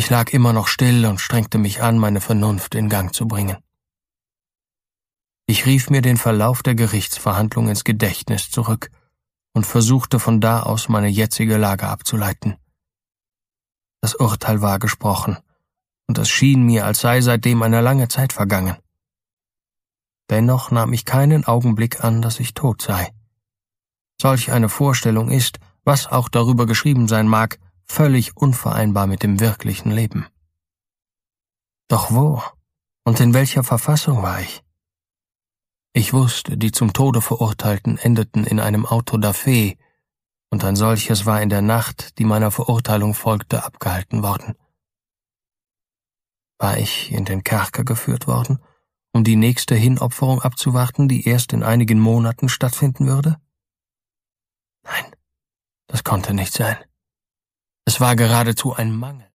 Ich lag immer noch still und strengte mich an, meine Vernunft in Gang zu bringen. Ich rief mir den Verlauf der Gerichtsverhandlung ins Gedächtnis zurück und versuchte von da aus meine jetzige Lage abzuleiten. Das Urteil war gesprochen, und es schien mir, als sei seitdem eine lange Zeit vergangen. Dennoch nahm ich keinen Augenblick an, dass ich tot sei. Solch eine Vorstellung ist, was auch darüber geschrieben sein mag, völlig unvereinbar mit dem wirklichen Leben. Doch wo und in welcher Verfassung war ich? Ich wusste, die zum Tode Verurteilten endeten in einem Auto da fe, und ein solches war in der Nacht, die meiner Verurteilung folgte, abgehalten worden. War ich in den Kerker geführt worden, um die nächste Hinopferung abzuwarten, die erst in einigen Monaten stattfinden würde? Nein, das konnte nicht sein. Es war geradezu ein Mangel.